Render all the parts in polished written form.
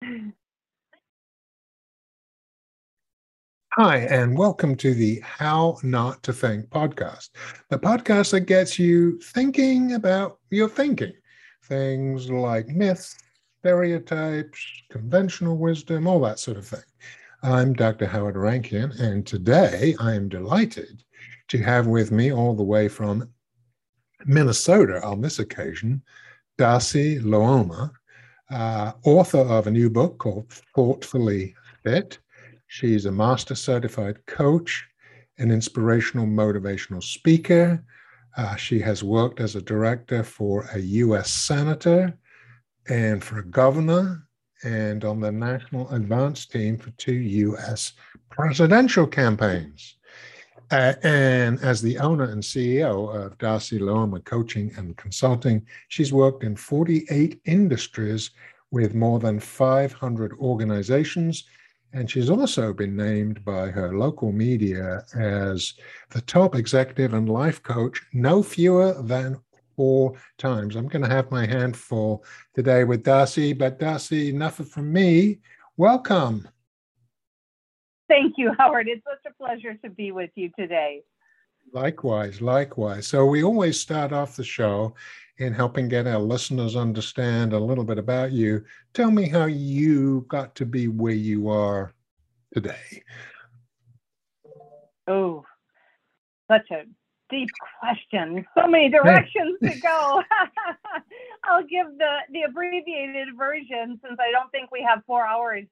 Hi, and welcome to the How Not to Think podcast, the podcast that gets you thinking about your thinking. Things like myths, stereotypes, conventional wisdom, all that sort of thing. I'm Dr. Howard Rankin, and today I am delighted to have with me, all the way from Minnesota on this occasion, Darcy Looma, author of a new book called Thoughtfully Fit. She's a master certified coach, an inspirational motivational speaker. She has worked as a director for a U.S. senator and for a governor, and on the national advance team for 2 U.S. presidential campaigns. And as the owner and CEO of Darcy Looma Coaching and Consulting, she's worked in 48 industries with more than 500 organizations. And she's also been named by her local media as the top executive and life coach no fewer than 4 times. I'm going to have my hand full today with Darcy, but Darcy, enough from me. Welcome. Thank you, Howard. It's such a pleasure to be with you today. Likewise. So we always start off the show in helping get our listeners understand a little bit about you. Tell me how you got to be where you are today. Oh, such a deep question. So many directions to go. I'll give the abbreviated version since I don't think we have 4 hours.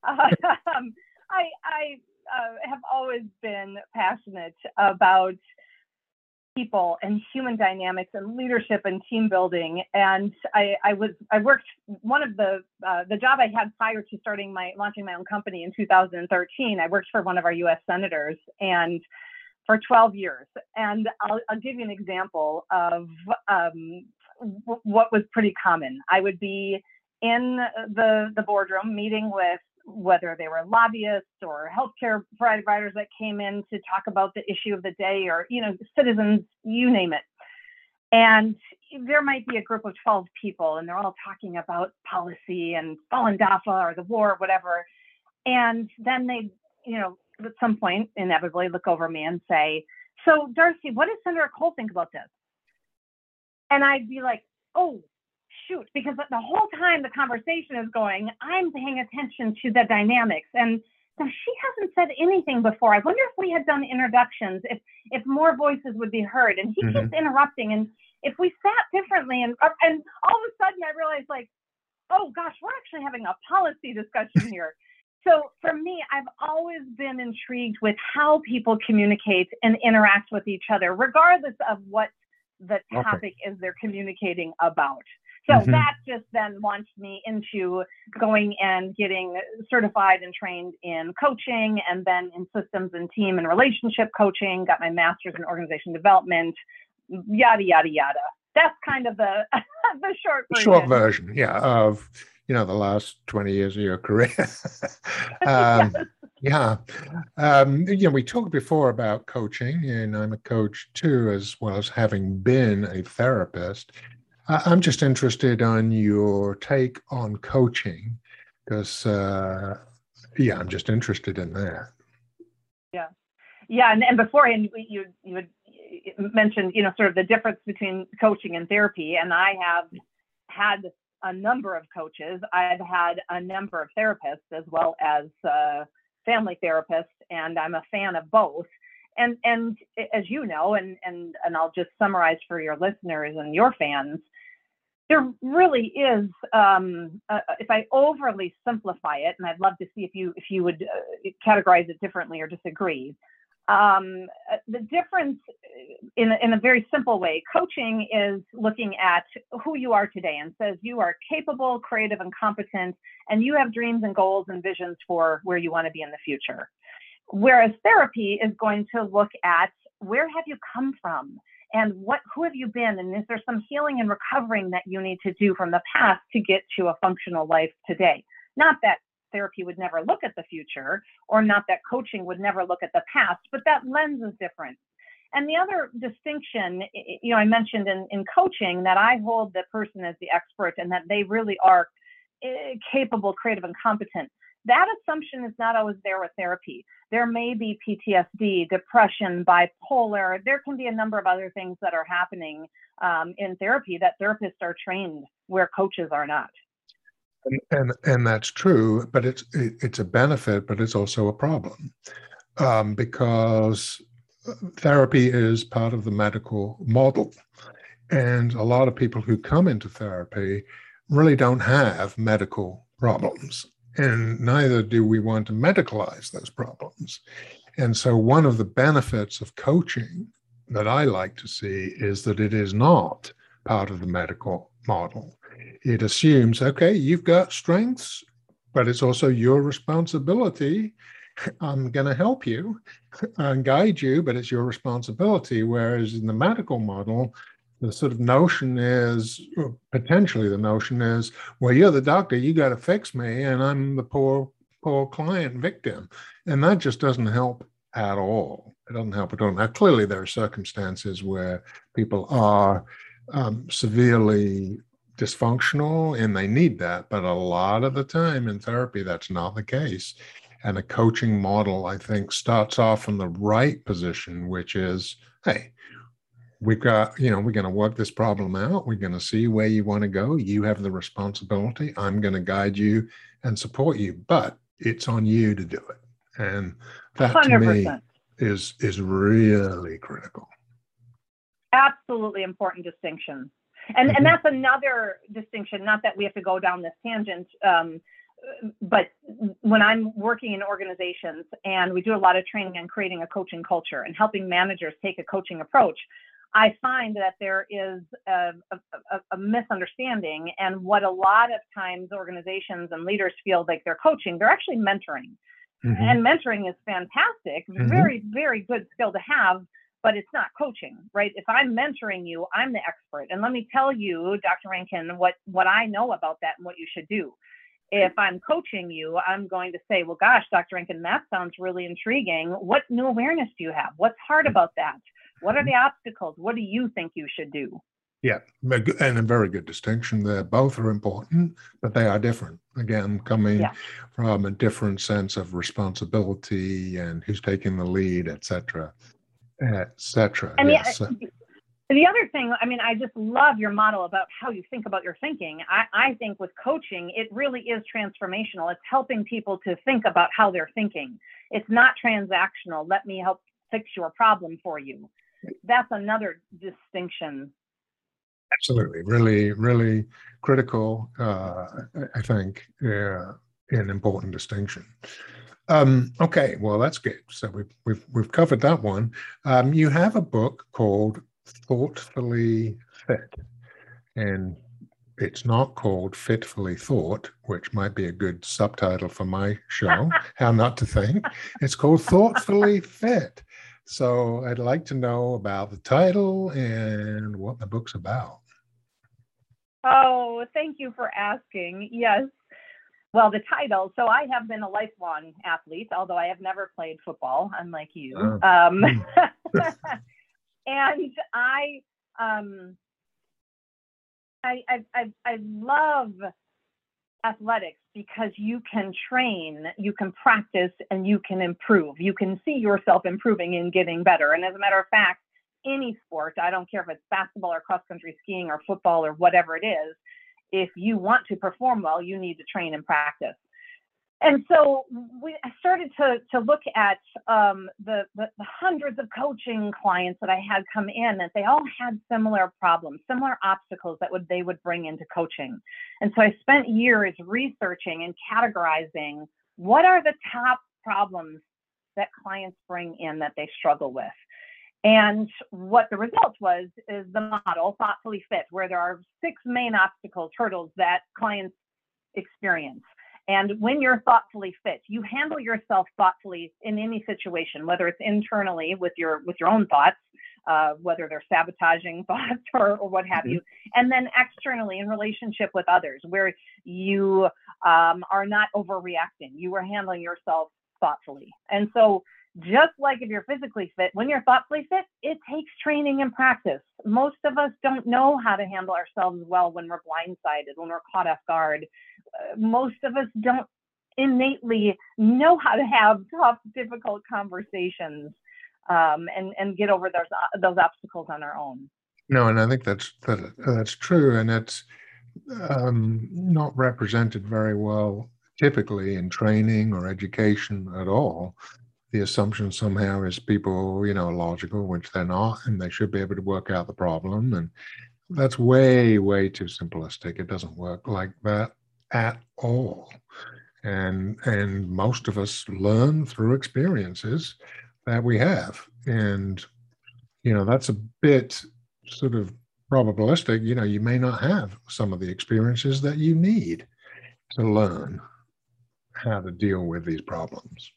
I have always been passionate about people and human dynamics and leadership and team building. And I worked one of the job I had prior to launching my own company in 2013. I worked for one of our U.S. senators and for 12 years. And I'll give you an example of what was pretty common. I would be in the boardroom meeting with whether they were lobbyists or healthcare providers that came in to talk about the issue of the day, or, citizens, you name it. And there might be a group of 12 people and they're all talking about policy and Falun Dafa or the war or whatever. And then they, at some point inevitably look over me and say, "So Darcy, what does Senator Cole think about this?" And I'd be like, "Oh, shoot," because the whole time the conversation is going, I'm paying attention to the dynamics. And so she hasn't said anything before. I wonder if we had done introductions, if more voices would be heard. And he keeps interrupting. And if we sat differently, and all of a sudden I realized, like, oh gosh, we're actually having a policy discussion here. So for me, I've always been intrigued with how people communicate and interact with each other, regardless of what the topic is they're communicating about. So that just then launched me into going and getting certified and trained in coaching, and then in systems and team and relationship coaching, got my master's in organization development, yada, yada, yada. That's kind of the short version. Short version, yeah, of, the last 20 years of your career. Yes. We talked before about coaching, and I'm a coach too, as well as having been a therapist. I'm just interested on your take on coaching, because, I'm just interested in that. Yeah. And beforehand, you had mentioned, sort of the difference between coaching and therapy. And I have had a number of coaches. I've had a number of therapists as well as family therapists, and I'm a fan of both. And as you know, and I'll just summarize for your listeners and your fans, there really is, if I overly simplify it, and I'd love to see if you would categorize it differently or disagree. The difference in a very simple way, coaching is looking at who you are today and says you are capable, creative, and competent, and you have dreams and goals and visions for where you want to be in the future. Whereas therapy is going to look at where have you come from and who have you been, and is there some healing and recovering that you need to do from the past to get to a functional life today? Not that therapy would never look at the future, or not that coaching would never look at the past, but that lens is different. And the other distinction, I mentioned in coaching that I hold the person as the expert, and that they really are capable, creative, and competent. That assumption is not always there with therapy. There may be PTSD, depression, bipolar. There can be a number of other things that are happening in therapy that therapists are trained where coaches are not. And that's true, but it's a benefit, but it's also a problem, because therapy is part of the medical model. And a lot of people who come into therapy really don't have medical problems. And neither do we want to medicalize those problems. And so one of the benefits of coaching that I like to see is that it is not part of the medical model. It assumes, okay, you've got strengths, but it's also your responsibility. I'm going to help you and guide you, but it's your responsibility. Whereas in the medical model, the sort of notion is, potentially the notion is, well, you're the doctor, you got to fix me, and I'm the poor client victim. And that just doesn't help at all. It doesn't help at all. Now, clearly there are circumstances where people are severely dysfunctional and they need that. But a lot of the time in therapy, that's not the case. And a coaching model, I think, starts off in the right position, which is, hey, we're going to work this problem out. We're going to see where you want to go. You have the responsibility. I'm going to guide you and support you, but it's on you to do it. And that 100%. To me is really critical. Absolutely important distinction. And that's another distinction, not that we have to go down this tangent, but when I'm working in organizations and we do a lot of training on creating a coaching culture and helping managers take a coaching approach, I find that there is a misunderstanding, and what a lot of times organizations and leaders feel like they're coaching, they're actually mentoring. Mm-hmm. And mentoring is fantastic, mm-hmm. very, very good skill to have, but it's not coaching, right? If I'm mentoring you, I'm the expert. And let me tell you, Dr. Rankin, what I know about that and what you should do. If I'm coaching you, I'm going to say, well, gosh, Dr. Rankin, that sounds really intriguing. What new awareness do you have? What's hard about that? What are the obstacles? What do you think you should do? Yeah, and a very good distinction there. Both are important, but they are different. Again, coming from a different sense of responsibility and who's taking the lead, et cetera, et cetera. And the other thing, I just love your model about how you think about your thinking. I think with coaching, it really is transformational. It's helping people to think about how they're thinking. It's not transactional. Let me help fix your problem for you. That's another distinction. Absolutely. Really, really critical, I think, an important distinction. Okay, well, that's good. So we've covered that one. You have a book called Thoughtfully Fit, and it's not called Fitfully Thought, which might be a good subtitle for my show, How Not to Think. It's called Thoughtfully Fit. So I'd like to know about the title and what the book's about. Oh, thank you for asking. Yes. Well, the title. So I have been a lifelong athlete, although I have never played football, unlike you. And I love athletics because you can train, you can practice, and you can improve. You can see yourself improving and getting better. And as a matter of fact, any sport, I don't care if it's basketball or cross-country skiing or football or whatever it is, if you want to perform well, you need to train and practice. And so I started to look at the hundreds of coaching clients that I had come in, that they all had similar problems, similar obstacles that they would bring into coaching. And so I spent years researching and categorizing what are the top problems that clients bring in that they struggle with. And what the result was is the model Thoughtfully Fit, where there are 6 main obstacles, hurdles that clients experience. And when you're thoughtfully fit, you handle yourself thoughtfully in any situation, whether it's internally with your own thoughts, whether they're sabotaging thoughts or what have you, and then externally in relationship with others, where you are not overreacting. You are handling yourself thoughtfully. And so just like if you're physically fit, when you're thoughtfully fit, it takes training and practice. Most of us don't know how to handle ourselves well when we're blindsided, when we're caught off guard, most of us don't innately know how to have tough, difficult conversations and get over those obstacles on our own. No, and I think that's true, and it's not represented very well typically in training or education at all. The assumption somehow is people, are logical, which they're not, and they should be able to work out the problem. And that's way, way too simplistic. It doesn't work like that at all. And most of us learn through experiences that we have. And, that's a bit sort of probabilistic. You may not have some of the experiences that you need to learn how to deal with these problems.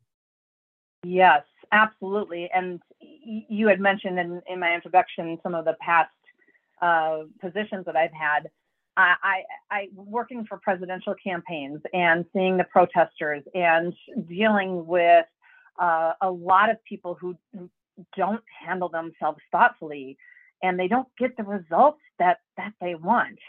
Yes, absolutely. And you had mentioned in my introduction some of the past positions that I've had. I working for presidential campaigns and seeing the protesters and dealing with a lot of people who don't handle themselves thoughtfully, and they don't get the results that they want.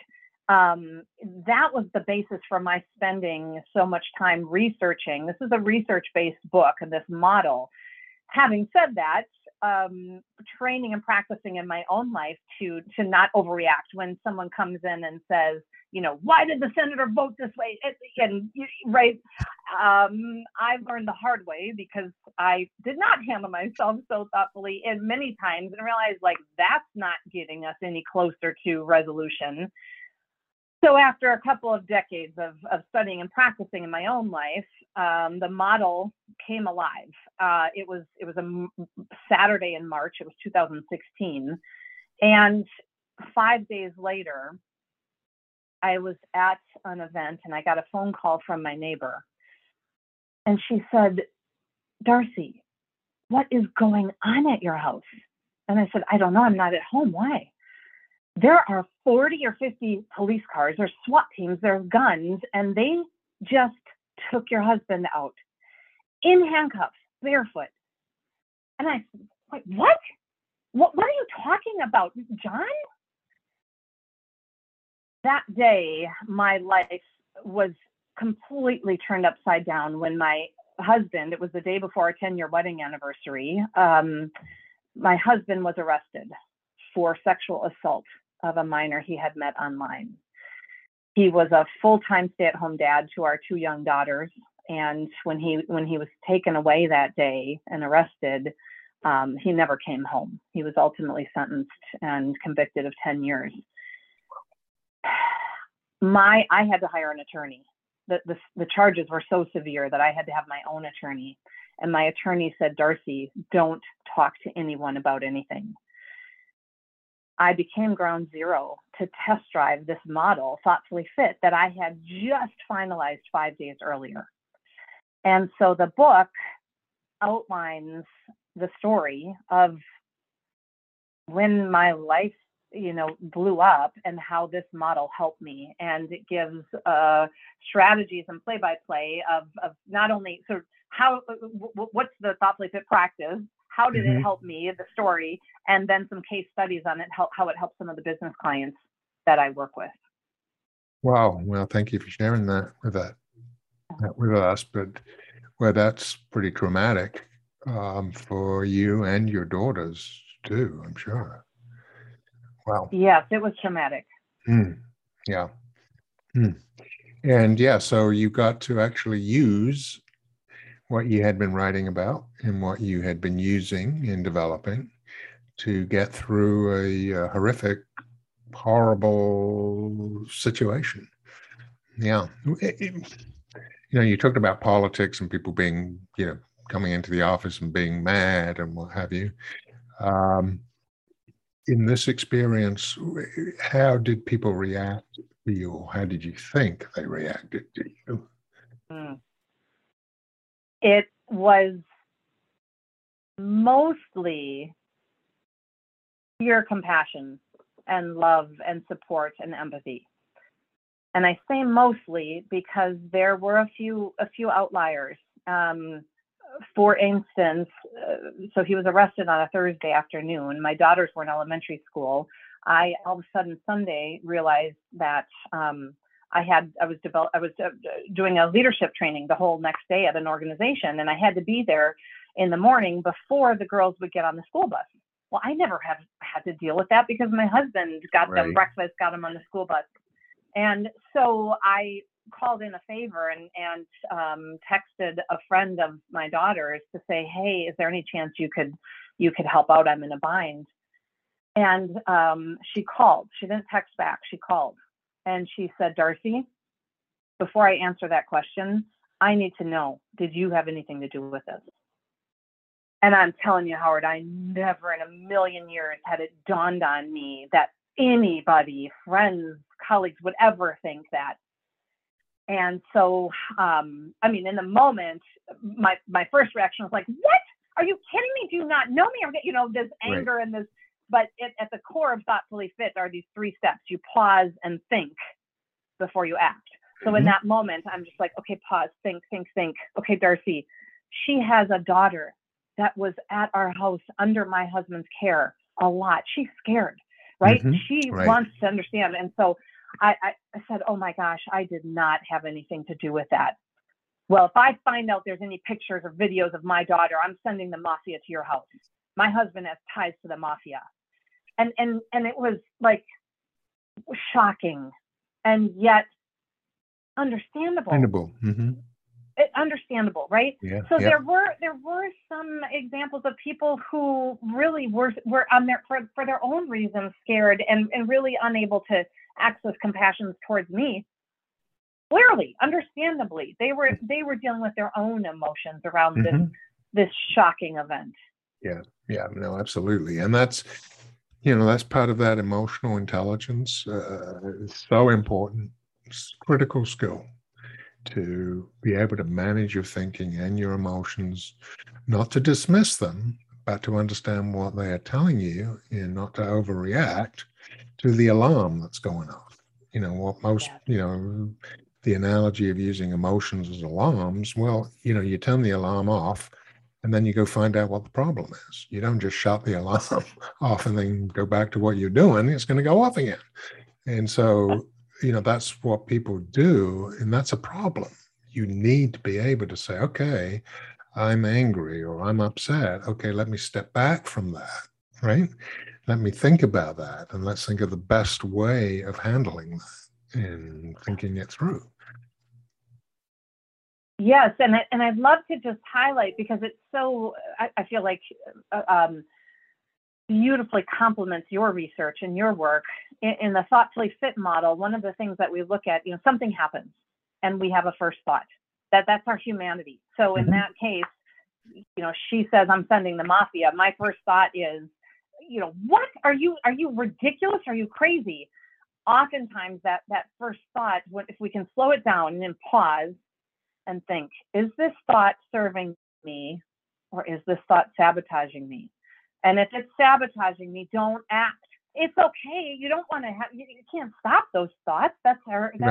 That was the basis for my spending so much time researching. This is a research-based book and this model. Having said that, training and practicing in my own life to not overreact when someone comes in and says, why did the senator vote this way? Right. I've learned the hard way because I did not handle myself so thoughtfully and many times and realized that's not getting us any closer to resolution. So after a couple of decades of studying and practicing in my own life, the model came alive. It was a Saturday in March. It was 2016. And 5 days later, I was at an event and I got a phone call from my neighbor. And she said, "Darcy, what is going on at your house?" And I said, "I don't know. I'm not at home. Why?" "There are 40 or 50 police cars, there's SWAT teams, there's guns, and they just took your husband out in handcuffs, barefoot." And I said, "Wait, what? What are you talking about, John?" That day, my life was completely turned upside down when my husband, it was the day before our 10-year wedding anniversary, my husband was arrested for sexual assault of a minor he had met online. He was a full-time stay-at-home dad to our 2 young daughters. And when he was taken away that day and arrested, he never came home. He was ultimately sentenced and convicted of 10 years. I had to hire an attorney. The charges were so severe that I had to have my own attorney. And my attorney said, "Darcy, don't talk to anyone about anything." I became ground zero to test drive this model, Thoughtfully Fit, that I had just finalized 5 days earlier. And so the book outlines the story of when my life, blew up and how this model helped me. And it gives strategies and play-by-play of not only sort of what's the Thoughtfully Fit practice, how did it help me, the story, and then some case studies on it, how it helps some of the business clients that I work with. Wow. Well, thank you for sharing that with us. But that's pretty traumatic for you and your daughters too, I'm sure. Wow. Yes, it was traumatic. Yeah. And yeah, so you got to actually use what you had been writing about and what you had been using in developing to get through a horrific, horrible situation. Yeah. You talked about politics and people being, coming into the office and being mad and what have you. In this experience, how did people react to you? How did you think they reacted to you? It was mostly pure compassion and love and support and empathy. And I say mostly because there were a few outliers. For instance, so he was arrested on a Thursday afternoon. My daughters were in elementary school. I all of a sudden Sunday realized that was doing a leadership training the whole next day at an organization, and I had to be there in the morning before the girls would get on the school bus. Well, I never have had to deal with that because my husband got them breakfast, got them on the school bus. And so I called in a favor and texted a friend of my daughter's to say, hey, is there any chance you could help out? I'm in a bind. And she called. She didn't text back. She called. And she said, Darcy, before I answer that question, I need to know, did you have anything to do with this? And I'm telling you, Howard, I never in a million years had it dawned on me that anybody, friends, colleagues, would ever think that. And so, in the moment, my first reaction was like, what? Are you kidding me? Do you not know me? Or, this anger and this, but at the core of Thoughtfully Fit are these 3 steps. You pause and think before you act. So in that moment, I'm just like, okay, pause, think. Okay, Darcy, she has a daughter that was at our house under my husband's care a lot. She's scared, right? She wants to understand. And so I said, oh my gosh, I did not have anything to do with that. Well, if I find out there's any pictures or videos of my daughter, I'm sending the mafia to your house. My husband has ties to the mafia. And it was like shocking and yet understandable. Understandable, right? Yeah, so there were some examples of people who really were on their for their own reasons scared and really unable to access compassion towards me. Clearly, understandably, they were dealing with their own emotions around this shocking event. Yeah, no, absolutely, and that's that's part of that emotional intelligence. It's so important. It's a critical skill to be able to manage your thinking and your emotions, not to dismiss them, but to understand what they are telling you and not to overreact to the alarm that's going off. What most, the analogy of using emotions as alarms, well, you turn the alarm off and then you go find out what the problem is. You don't just shut the alarm off and then go back to what you're doing. It's going to go off again. And so, that's what people do, and that's a problem. You need to be able to say, okay, I'm angry or I'm upset. Okay, let me step back from that, right? Let me think about that, and let's think of the best way of handling that and thinking it through. Yes, and I'd love to just highlight, because it's so, I feel like beautifully complements your research and your work. In the Thoughtfully Fit model, one of the things that we look at, something happens and we have a first thought. That's our humanity. So in that case, she says, I'm sending the mafia. My first thought is, what? Are you ridiculous? Are you crazy? Oftentimes that first thought, if we can slow it down and then pause and think, is this thought serving me or is this thought sabotaging me? And if it's sabotaging me, don't act. It's okay. You don't want to have, you can't stop those thoughts. That's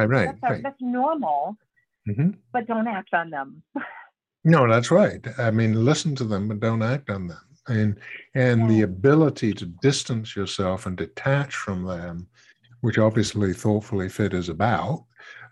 normal, but don't act on them. No, that's right. I mean, listen to them, but don't act on them. And the ability to distance yourself and detach from them, which obviously Thoughtfully Fit is about,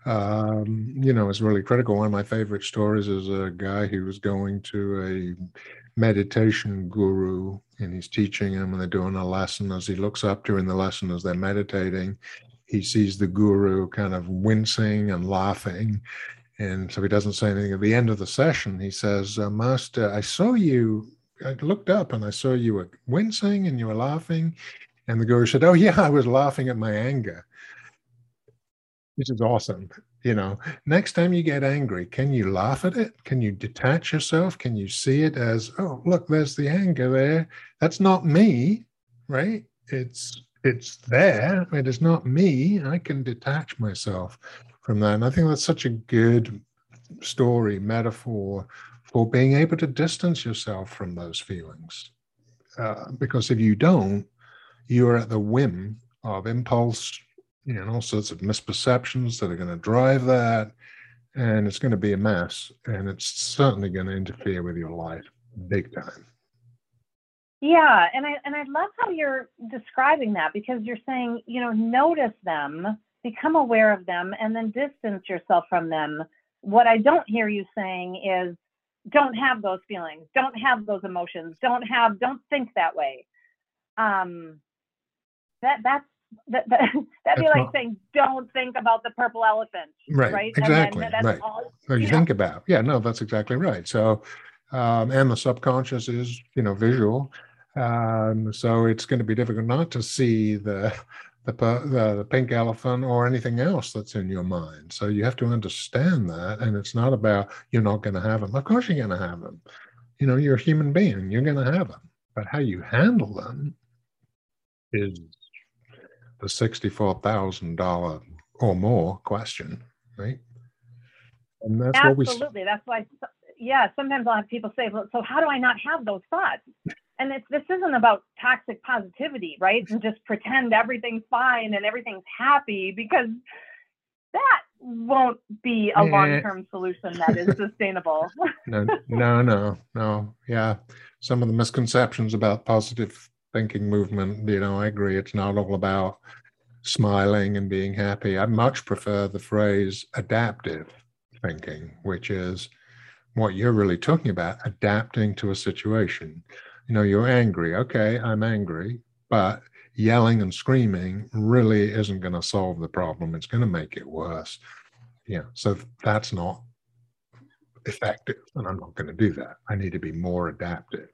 is really critical. One of my favorite stories is a guy who was going to a meditation guru, and he's teaching him, and they're doing a lesson. As he looks up during the lesson, as they're meditating, he sees the guru kind of wincing and laughing. And so he doesn't say anything. At the end of the session, he says, Master, I looked up and I saw you were wincing and you were laughing. And the guru said, oh yeah, I was laughing at my anger. Which is awesome. Next time you get angry, can you laugh at it? Can you detach yourself? Can you see it as, oh, look, there's the anger there. That's not me, right? It's there. It is not me. I can detach myself from that. And I think that's such a good story, metaphor for being able to distance yourself from those feelings. Because if you don't, you're at the whim of impulse, all sorts of misperceptions that are going to drive that, and it's going to be a mess, and it's certainly going to interfere with your life big time. Yeah, and I love how you're describing that, because you're saying, notice them, become aware of them, and then distance yourself from them. What I don't hear you saying is, don't have those feelings, don't have those emotions, don't think that way. That'd be like saying, don't think about the purple elephant. Right. Exactly. And then that's all, you think about. Yeah, no, that's exactly right. So, and the subconscious is, visual. So it's going to be difficult not to see the pink elephant or anything else that's in your mind. So you have to understand that. And it's not about, you're not going to have them. Of course you're going to have them. You're a human being. You're going to have them. But how you handle them is the $64,000 or more question, right? And that's absolutely. That's why, sometimes I'll have people say, well, so how do I not have those thoughts? And this isn't about toxic positivity, right? And just pretend everything's fine and everything's happy, because that won't be a long-term solution that is sustainable. No. Yeah. Some of the misconceptions about positive thinking movement, I agree. It's not all about smiling and being happy. I much prefer the phrase adaptive thinking, which is what you're really talking about, adapting to a situation. You're angry. Okay, I'm angry, but yelling and screaming really isn't going to solve the problem. It's going to make it worse. So that's not effective, and I'm not going to do that. I need to be more adaptive.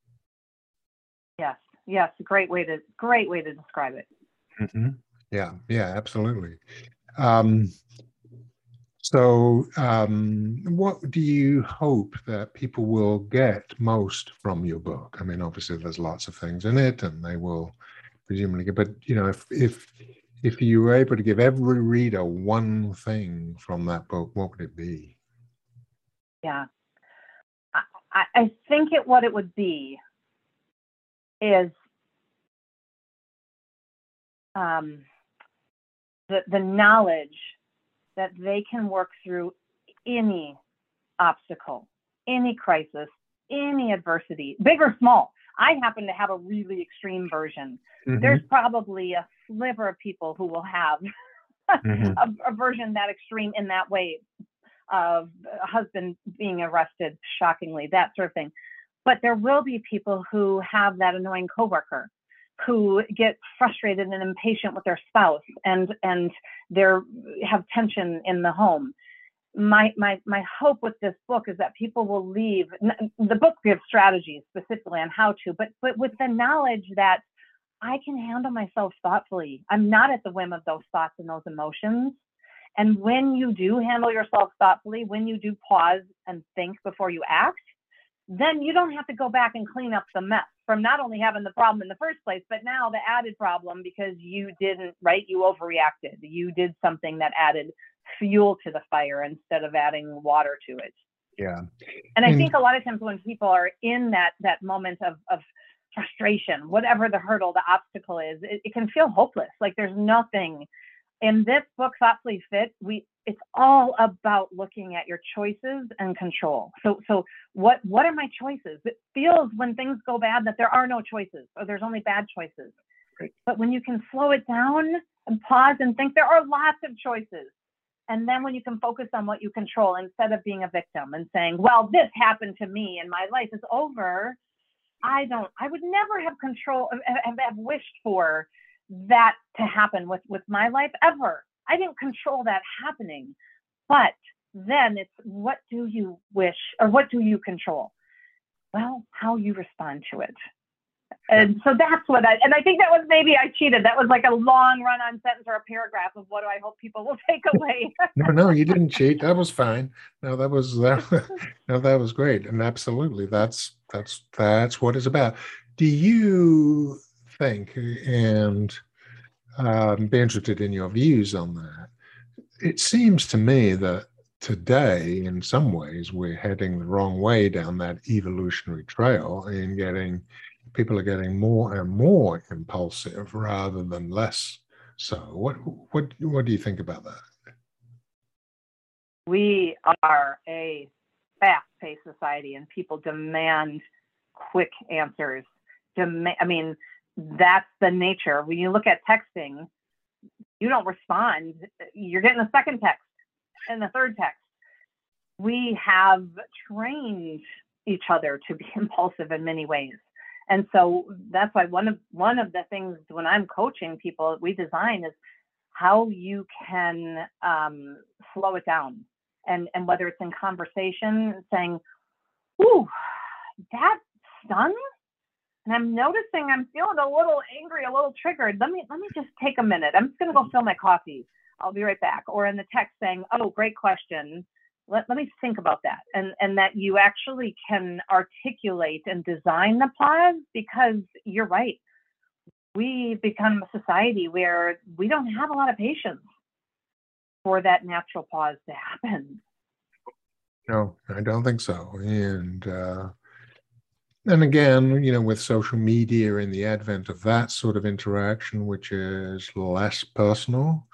Yes, great way to describe it. Mm-hmm. Yeah, absolutely. So what do you hope that people will get most from your book? I mean, obviously there's lots of things in it, and they will presumably get, but if you were able to give every reader one thing from that book, what would it be? Yeah, I think what it would be is the knowledge that they can work through any obstacle, any crisis, any adversity, big or small. I happen to have a really extreme version. Mm-hmm. There's probably a sliver of people who will have a version that extreme in that way, of a husband being arrested, shockingly, that sort of thing. But there will be people who have that annoying coworker, who get frustrated and impatient with their spouse, and they have tension in the home. My hope with this book is that people will leave. The book gives strategies specifically on how to, but with the knowledge that I can handle myself thoughtfully. I'm not at the whim of those thoughts and those emotions. And when you do handle yourself thoughtfully, when you do pause and think before you act, then you don't have to go back and clean up the mess from not only having the problem in the first place, but now the added problem because you didn't, right? You overreacted. You did something that added fuel to the fire instead of adding water to it. Yeah. And I think a lot of times when people are in that moment of frustration, whatever the hurdle, the obstacle is, it can feel hopeless. Like there's nothing. In this book, Thoughtfully Fit, it's all about looking at your choices and control. So what are my choices? It feels when things go bad that there are no choices, or there's only bad choices. Right. But when you can slow it down and pause and think, there are lots of choices. And then when you can focus on what you control instead of being a victim and saying, well, this happened to me and my life is over. I would never have control, have wished for that to happen with my life ever. I didn't control that happening. But then it's, what do you wish, or what do you control? Well, how you respond to it. And so that's what I think that was, maybe I cheated. That was like a long run-on sentence or a paragraph of what I hope people will take away. No, you didn't cheat. That was fine. No, that was great. And absolutely, that's what it's about. Do you think, and be interested in your views on that, it seems to me that today, in some ways, we're heading the wrong way down that evolutionary trail in people are getting more and more impulsive rather than less. So what do you think about that? We are a fast-paced society, and people demand quick answers. That's the nature. When you look at texting, you don't respond, you're getting a second text and a third text. We have trained each other to be impulsive in many ways. And so that's why one of the things when I'm coaching people we design is how you can slow it down. And whether it's in conversation, saying, ooh, that stung? And I'm noticing I'm feeling a little angry, a little triggered. Let me just take a minute. I'm just going to go fill my coffee. I'll be right back. Or in the text saying, oh, great question. Let me think about that. And that you actually can articulate and design the pause, because you're right. We become a society where we don't have a lot of patience for that natural pause to happen. No, I don't think so. And again, with social media and the advent of that sort of interaction, which is less personal,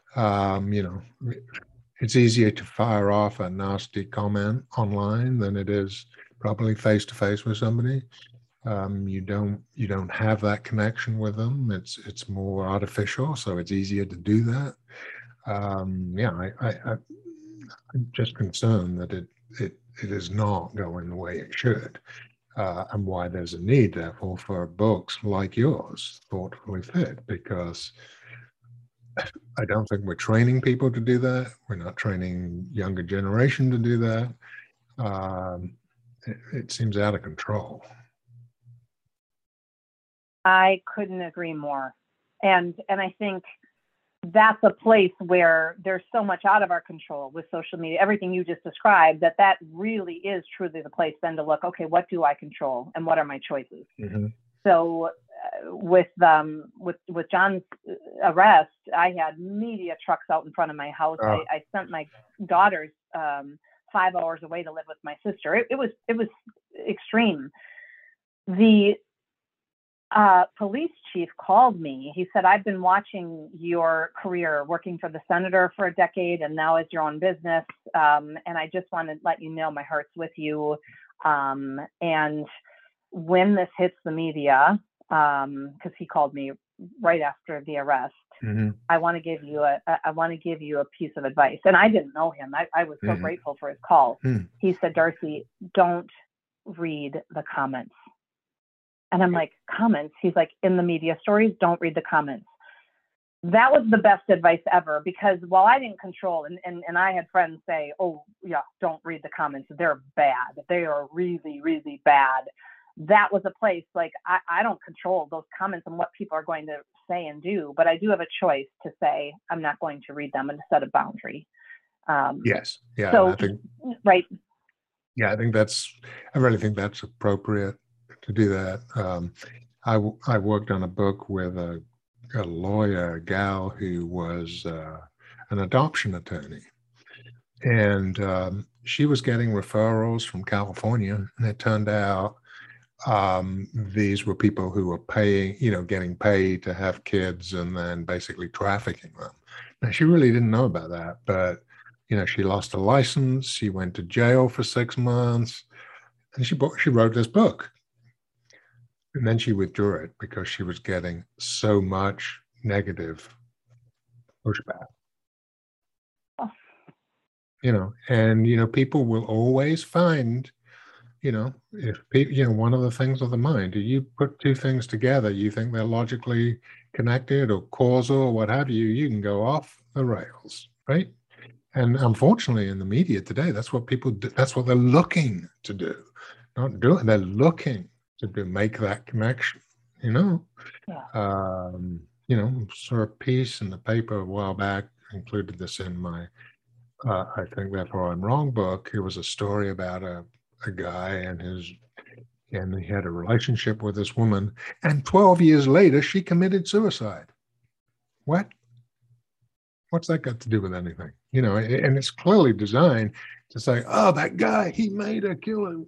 it's easier to fire off a nasty comment online than it is probably face to face with somebody. You don't have that connection with them. It's more artificial, so it's easier to do that. I'm just concerned that it is not going the way it should. And why there's a need, therefore, for books like yours, thoughtfully fit, because I don't think we're training people to do that. We're not training younger generation to do that. It seems out of control. I couldn't agree more. And I think that's a place where there's so much out of our control with social media, everything you just described, that really is truly the place then to look, okay, what do I control and what are my choices? Mm-hmm. So with John's arrest, I had media trucks out in front of my house. Oh. I sent my daughters 5 hours away to live with my sister. It was extreme. The police chief called me. He said, I've been watching your career working for the senator for a decade and now as your own business. And I just want to let you know my heart's with you. And when this hits the media, because he called me right after the arrest, mm-hmm. I want to give you a piece of advice. And I didn't know him. I was so mm-hmm. grateful for his call. Mm-hmm. He said, Darcy, don't read the comments. And I'm like, comments? He's like, in the media stories, don't read the comments. That was the best advice ever, because while I didn't control, and I had friends say, oh, yeah, don't read the comments. They're bad. They are really, really bad. That was a place like I don't control those comments and what people are going to say and do, but I do have a choice to say, I'm not going to read them and set a boundary. Yes. Yeah. So, I think, right. Yeah, I really think that's appropriate to do that. I worked on a book with a lawyer, a gal who was an adoption attorney, and she was getting referrals from California, and it turned out these were people who were getting paid to have kids and then basically trafficking them. Now, she really didn't know about that, but she lost a license. She went to jail for 6 months, and she wrote this book. And then she withdrew it because she was getting so much negative pushback. Oh. People will always find, one of the things of the mind, you put two things together, you think they're logically connected or causal or what have you, you can go off the rails, right? And unfortunately in the media today, that's what people do. That's what they're looking to do. Not doing, they're looking to make that connection, Yeah. Saw a piece in the paper a while back, included this in my, I Think Therefore I'm Wrong book. It was a story about a guy and he had a relationship with this woman, and 12 years later, she committed suicide. What? What's that got to do with anything? And it's clearly designed to say, oh, that guy, he made her kill him.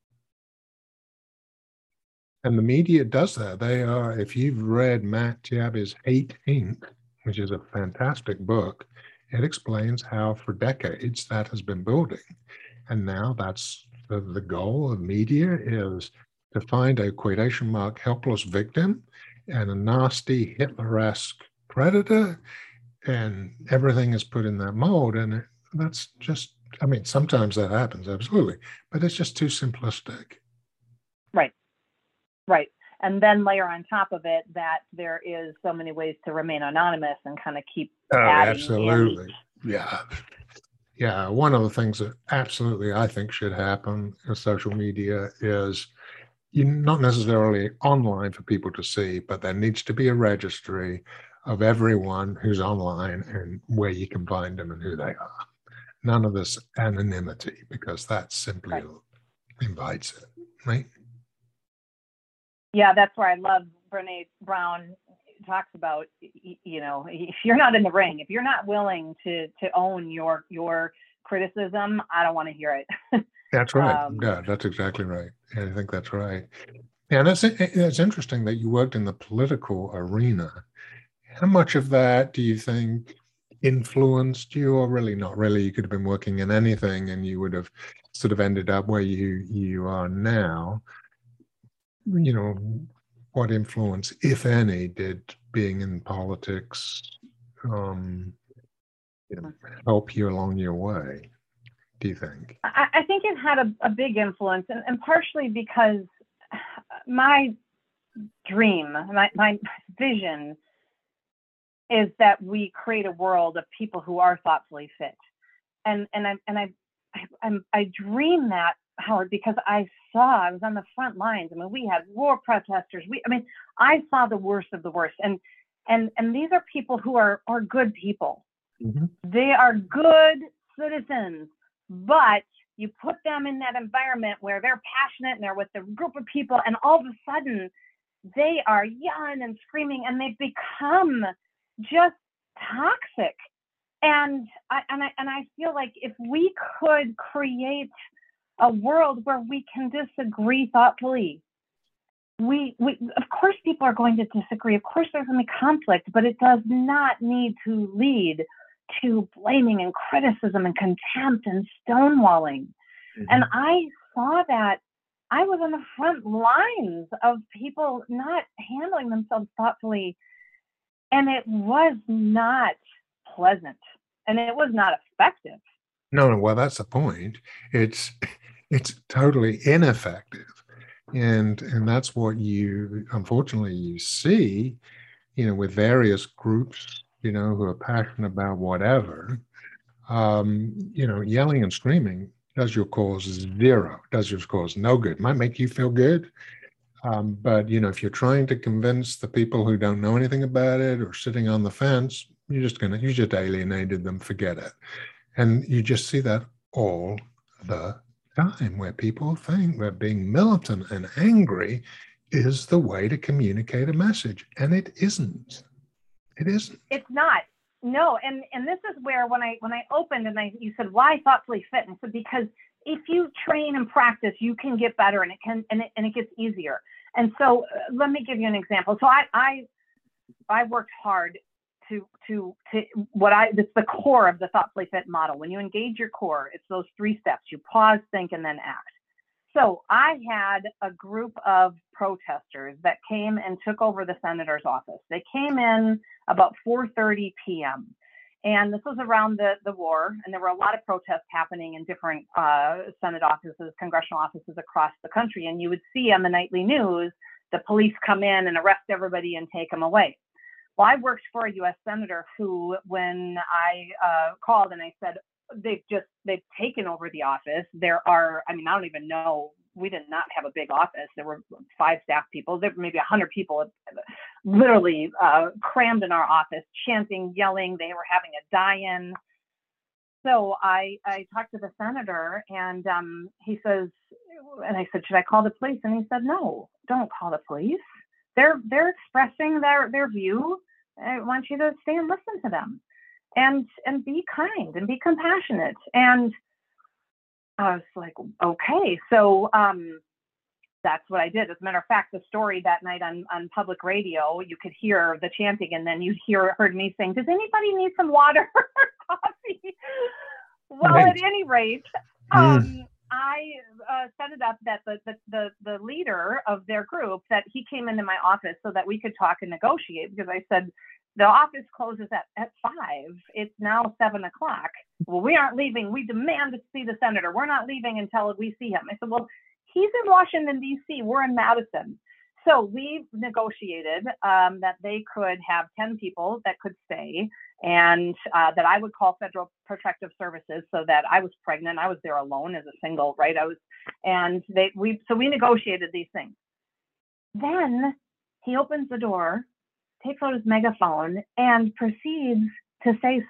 And the media does that. If you've read Matt Taibbi's Hate, Inc., which is a fantastic book, it explains how for decades that has been building. And now that's the goal of media, is to find a quotation mark helpless victim and a nasty Hitler-esque predator and everything is put in that mold. And that's just, I mean, sometimes that happens, absolutely, but it's just too simplistic. Right. Right. And then layer on top of it that there is so many ways to remain anonymous and kind of keep adding absolutely. in. Yeah. Yeah. One of the things that absolutely I think should happen in social media is not necessarily online for people to see, but there needs to be a registry of everyone who's online and where you can find them and who they are. None of this anonymity, because that simply invites it, right? Yeah, that's where I love Brene Brown talks about, you know, if you're not in the ring, if you're not willing to own your criticism, I don't want to hear it. That's right. Yeah, that's exactly right. I think that's right. And it's interesting that you worked in the political arena. How much of that do you think influenced you, or really not really? You could have been working in anything and you would have sort of ended up where you are now. You know, what influence, if any, did being in politics help you along your way, do you think? I think it had a big influence, and partially because my dream, my vision is that we create a world of people who are thoughtfully fit. And I dream that, Howard, because I was on the front lines. I mean, we had war protesters. I saw the worst of the worst. And these are people who are good people. Mm-hmm. They are good citizens, but you put them in that environment where they're passionate and they're with a group of people, and all of a sudden they are yelling and screaming, and they've become just toxic. And I feel like if we could create a world where we can disagree thoughtfully, we of course people are going to disagree. Of course there's going to be conflict, but it does not need to lead to blaming and criticism and contempt and stonewalling. Mm-hmm. And I saw that. I was on the front lines of people not handling themselves thoughtfully, and it was not pleasant, and it was not effective. No, well, that's the point. It's totally ineffective, and that's what unfortunately you see, with various groups, who are passionate about whatever. Yelling and screaming does your cause zero, does your cause no good. Might make you feel good. But, if you're trying to convince the people who don't know anything about it or sitting on the fence, you just alienated them, forget it. And you just see that all the time, where people think that being militant and angry is the way to communicate a message. And it isn't. It isn't. It's not. No. And this is where when I opened and you said, why thoughtfully fit? And so because if you train and practice, you can get better, and it gets easier. And so let me give you an example. So I worked hard to it's the core of the thoughtfully fit model. When you engage your core, it's those 3 steps: you pause, think, and then act. So I had a group of protesters that came and took over the senator's office. They came in about 4:30 p.m. And this was around the war, and there were a lot of protests happening in different Senate offices, congressional offices across the country. And you would see on the nightly news, the police come in and arrest everybody and take them away. Well, I worked for a U.S. senator who, when I called and I said, they've taken over the office. There are, I don't even know. We did not have a big office. There were 5 staff people. There were maybe 100 people literally crammed in our office, chanting, yelling. They were having a die-in. So I talked to the senator, and he says, and I said, should I call the police? And he said, no, don't call the police. They're expressing their view. I want you to stay and listen to them, and be kind and be compassionate. And I was like, okay. So that's what I did. As a matter of fact, the story that night on public radio, you could hear the chanting, and then you heard me saying, does anybody need some water or coffee? Well, at any rate, I set it up that the leader of their group, that he came into my office so that we could talk and negotiate, because I said, the office closes at 5. It's now 7 o'clock. Well, we aren't leaving. We demand to see the senator. We're not leaving until we see him. I said, well, he's in Washington, D.C. We're in Madison. So we negotiated that they could have 10 people that could stay, and that I would call Federal Protective Services, so that I was pregnant. I was there alone as a single, right? We negotiated these things. Then he opens the door, takes out his megaphone, and proceeds to say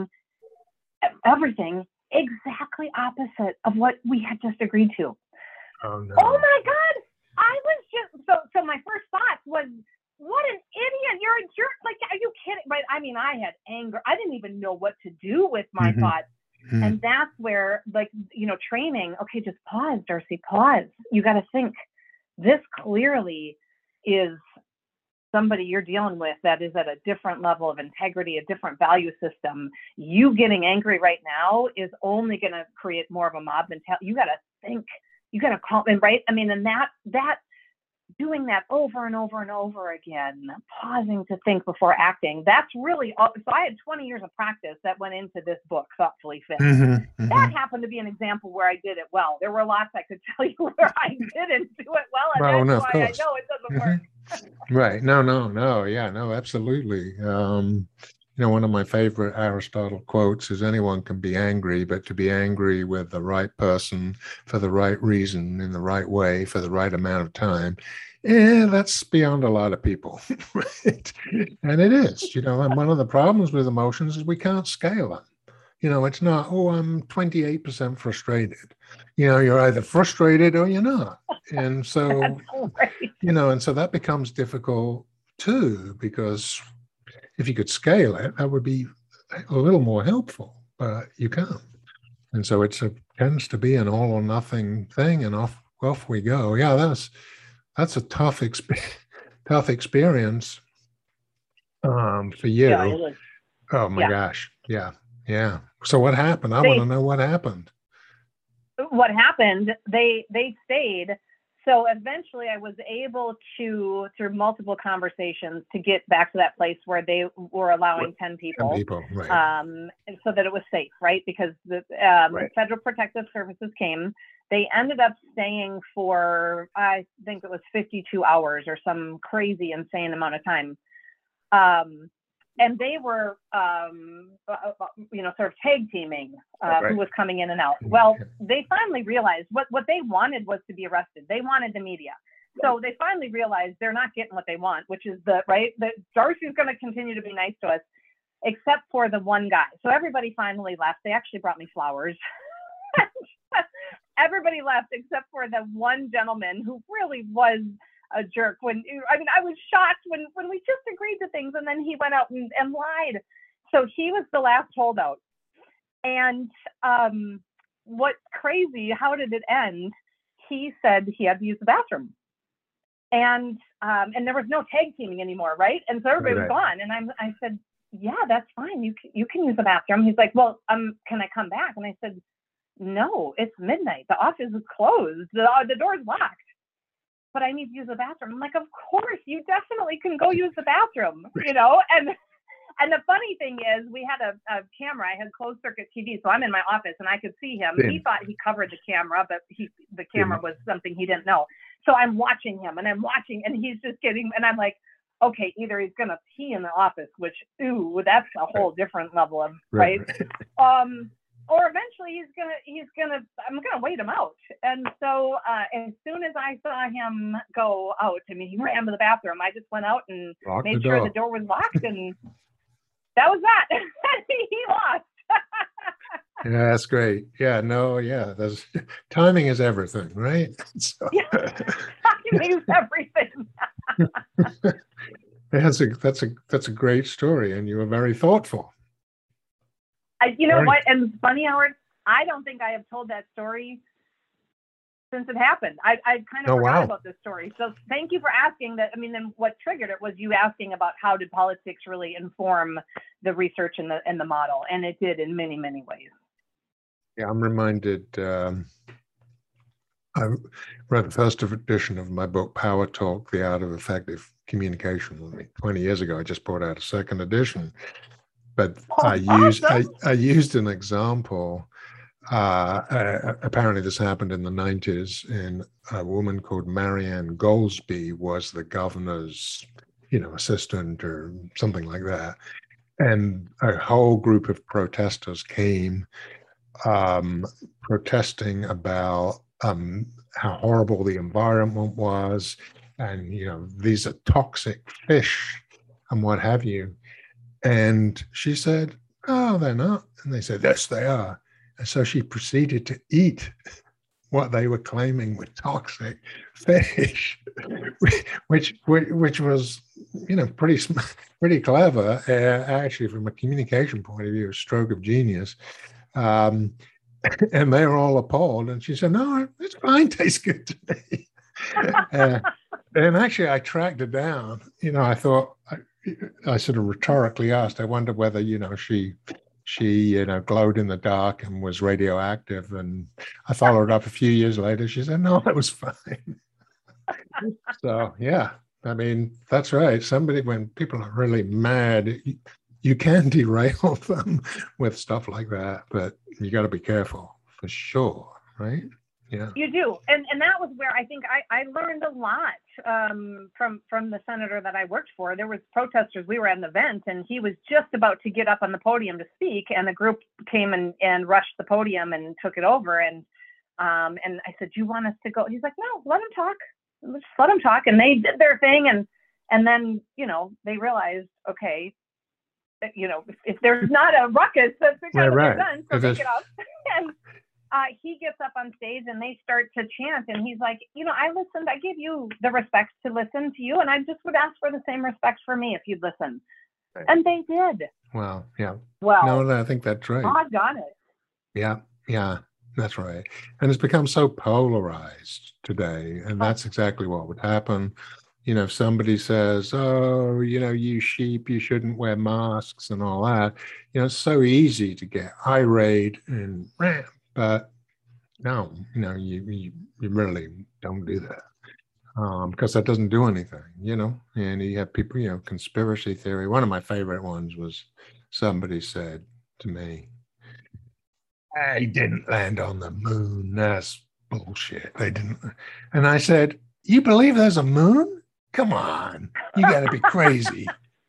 everything exactly opposite of what we had just agreed to. Oh, no. Oh my God. I was just, so my first thought was, what an idiot. You're a jerk. Like, are you kidding? Right. I mean, I had anger. I didn't even know what to do with my thoughts. Mm-hmm. And that's where, training, okay, just pause, Darcy, pause. You got to think, this clearly is somebody you're dealing with that is at a different level of integrity, a different value system. You getting angry right now is only going to create more of a mob mentality. You got to think, you got to call in, right? I mean, and that doing that over and over and over again, pausing to think before acting, that's really, so I had 20 years of practice that went into this book, Thoughtfully Fit. That happened to be an example where I did it well. There were lots I could tell you where I didn't do it well, and that's why I know it doesn't work. Right. No. Yeah, no, absolutely. One of my favorite Aristotle quotes is, anyone can be angry, but to be angry with the right person for the right reason, in the right way, for the right amount of time, that's beyond a lot of people. Right? And it is, and one of the problems with emotions is we can't scale them. It's not, I'm 28% frustrated. You're either frustrated or you're not. And so, right. And so that becomes difficult too, because if you could scale it, that would be a little more helpful, but you can't. And so it tends to be an all or nothing thing, and off we go. Yeah, that's a tough experience for you. Yeah, oh my gosh. Yeah. So what happened? I want to know what happened. What happened? They stayed. So eventually I was able to, through multiple conversations, to get back to that place where they were allowing 10 people, 10 people, right. So that it was safe, right? Because the Federal Protective Services came. They ended up staying for, I think it was 52 hours or some crazy, insane amount of time. And they were, sort of tag teaming who was coming in and out. Well, they finally realized what they wanted was to be arrested. They wanted the media. So they finally realized they're not getting what they want, which is that Darcy's going to continue to be nice to us, except for the one guy. So everybody finally left. They actually brought me flowers. Everybody left except for the one gentleman who really was a jerk. I was shocked when we just agreed to things, and then he went out and lied. So he was the last holdout. And what's crazy, how did it end? He said he had to use the bathroom. And there was no tag teaming anymore, right? And so everybody was gone. And I said, yeah, that's fine. You can use the bathroom. He's like, well, can I come back? And I said, no, it's midnight. The office is closed. The door's locked. But I need to use the bathroom. I'm like, of course, you definitely can go use the bathroom, And the funny thing is, we had a camera. I had closed circuit TV, so I'm in my office and I could see him. He thought he covered the camera, but the camera was something he didn't know. So I'm watching him, and he's just kidding. And I'm like, okay, either he's gonna pee in the office, which that's a whole different level of right. Or eventually I'm gonna wait him out. And so as soon as I saw him go out, he ran to the bathroom. I just went out and made sure the door was locked, and that was that. He lost. Yeah, that's great. Yeah, timing is everything, right? So. Yeah, timing is everything. That's a great story, and you were very thoughtful. You know what? And it's funny, Howard, I don't think I have told that story since it happened. I kind of forgot about this story. So thank you for asking that. Then what triggered it was you asking about how did politics really inform the research and the model, and it did in many, many ways. Yeah, I'm reminded of I wrote the first edition of my book, Power Talk, The Art of Effective Communication. 20 years ago, I just brought out a second edition. But I used an example. Apparently this happened in the 90s, and a woman called Marianne Goldsby was the governor's, assistant or something like that. And a whole group of protesters came protesting about how horrible the environment was, and these are toxic fish and what have you. And she said, "Oh, they're not." And they said, "Yes, they are." And so she proceeded to eat what they were claiming were toxic fish, which was, pretty clever. Actually, from a communication point of view, a stroke of genius. And they were all appalled. And she said, "No, it's fine. Tastes good to me." And actually, I tracked her down. I thought, I sort of rhetorically asked, I wonder whether, she glowed in the dark and was radioactive. And I followed up a few years later. She said, "No, it was fine." So, yeah, I mean, that's right. When people are really mad, you can derail them with stuff like that, but you got to be careful for sure, right? Yeah. You do. And that was where I think I learned a lot from the senator that I worked for. There was protesters. We were at an event, and he was just about to get up on the podium to speak, and the group came and rushed the podium and took it over. And I said, "Do you want us to go?" He's like, "No, let him talk. Just let him talk." And they did their thing. And then, they realized, okay, if there's not a ruckus, that's going to get done. So they get up. And he gets up on stage and they start to chant, and he's like, "I listened. I gave you the respect to listen to you, and I just would ask for the same respect for me if you'd listen." Right. And they did. Well, yeah. Well, no, I think that's right. I've done it. Yeah, that's right. And it's become so polarized today, and that's exactly what would happen. If somebody says, "Oh, you sheep, you shouldn't wear masks," and all that, it's so easy to get irate and rant. But no, you really don't do that, because that doesn't do anything, and you have people, conspiracy theory. One of my favorite ones was somebody said to me, "I didn't land on the moon. That's bullshit. They didn't." And I said, "You believe there's a moon? Come on, you got to be crazy."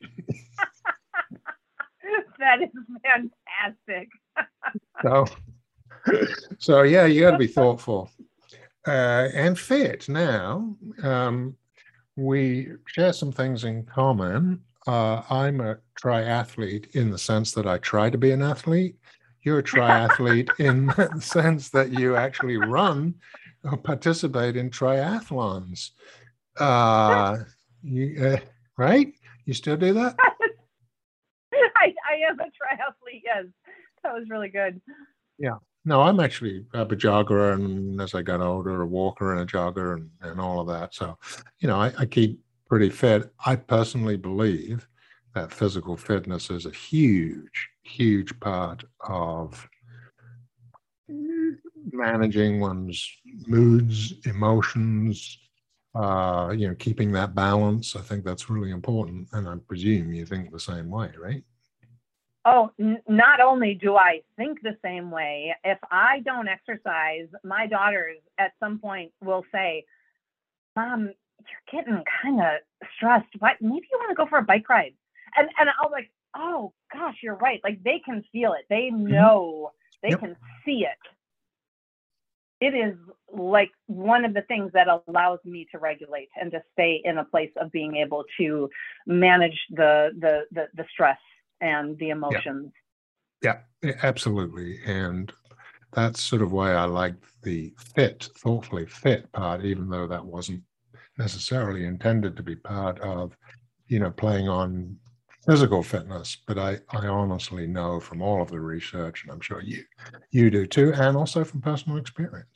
That is fantastic. So yeah, you got to be thoughtful and fit. Now, we share some things in common. I'm a triathlete in the sense that I try to be an athlete. You're a triathlete in the sense that you actually run or participate in triathlons. Right? You still do that? I am a triathlete, yes. That was really good. Yeah. No, I'm actually a jogger, and as I got older, a walker and a jogger and all of that. So, I keep pretty fit. I personally believe that physical fitness is a huge, huge part of managing one's moods, emotions, keeping that balance. I think that's really important. And I presume you think the same way, right? Oh, not only do I think the same way, if I don't exercise, my daughters at some point will say, "Mom, you're getting kind of stressed. Maybe you want to go for a bike ride?" And I'll like, "Oh gosh, you're right." Like, they can feel it. They know, they can see it. It is like one of the things that allows me to regulate and to stay in a place of being able to manage the stress and the emotions. Yeah, absolutely. And that's sort of why I like the thoughtfully fit part, even though that wasn't necessarily intended to be part of, playing on physical fitness. But I honestly know from all of the research, and I'm sure you do too, and also from personal experience,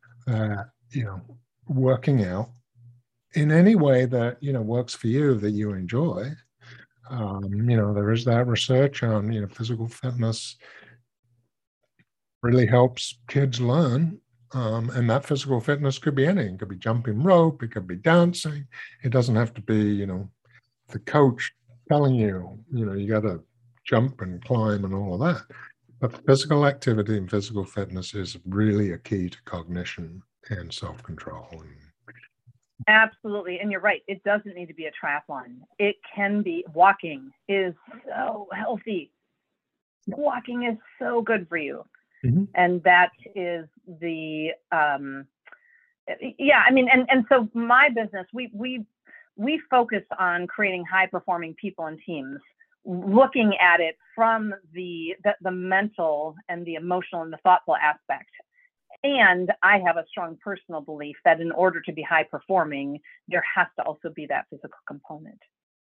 working out in any way that, works for you, that you enjoy. There is that research on, physical fitness really helps kids learn. And that physical fitness could be anything. It could be jumping rope. It could be dancing. It doesn't have to be, the coach telling you got to jump and climb and all of that. But physical activity and physical fitness is really a key to cognition and self-control. Absolutely. And you're right. It doesn't need to be a triathlon. It can be walking is so healthy. Walking is so good for you. Mm-hmm. And that is the, and so my business, we focus on creating high performing people and teams, looking at it from the mental and the emotional and the thoughtful aspect. And I have a strong personal belief that in order to be high performing, there has to also be that physical component.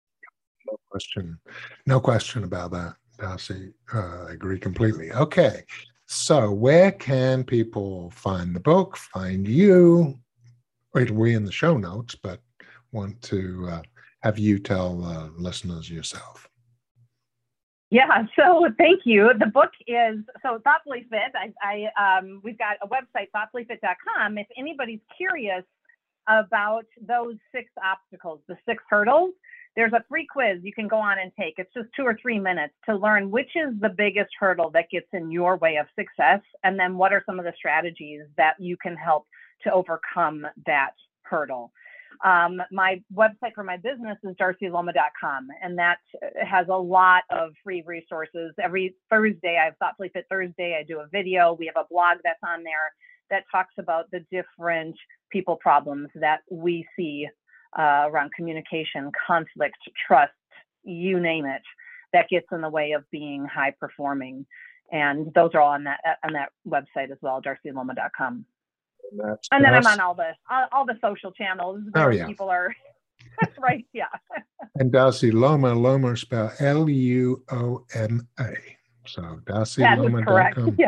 No question about that, Darcy. I agree completely. Okay. So where can people find the book, find you? It'll be in the show notes, but want to have you tell listeners yourself. Yeah, so thank you. The book is Thoughtfully Fit. We've got a website, thoughtfullyfit.com. If anybody's curious about those 6 obstacles, the 6 hurdles, there's a free quiz you can go on and take. It's just 2 or 3 minutes to learn which is the biggest hurdle that gets in your way of success, and then what are some of the strategies that you can help to overcome that hurdle. My website for my business is darcyloma.com, and that has a lot of free resources. Every Thursday, I have Thoughtfully Fit Thursday. I do a video. We have a blog that's on there that talks about the different people problems that we see around communication, conflict, trust, you name it, that gets in the way of being high performing. And those are all on that website as well, darcyloma.com. And then I'm on all the social channels where people are right. Yeah. And Darcy Loma spelled Luma. So DarcyLoma.com. Correct. Yeah.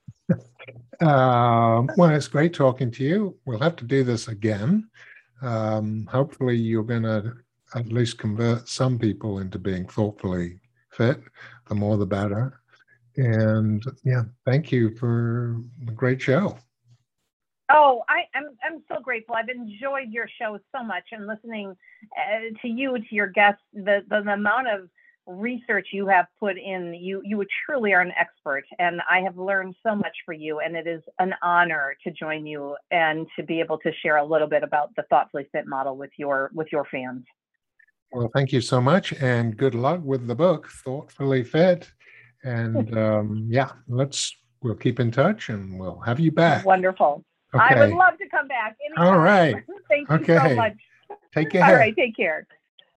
Well, it's great talking to you. We'll have to do this again. Hopefully you're going to at least convert some people into being thoughtfully fit. The more the better. And thank you for a great show. Oh, I'm so grateful. I've enjoyed your show so much, and listening to you, to your guests, the amount of research you have put in. You truly are an expert, and I have learned so much for you, and it is an honor to join you and to be able to share a little bit about the Thoughtfully Fit model with your fans. Well, thank you so much, and good luck with the book, Thoughtfully Fit. And we'll keep in touch, and we'll have you back. Wonderful. Okay. I would love to come back anytime. All right. Thank you so much. Take care. All right. Take care.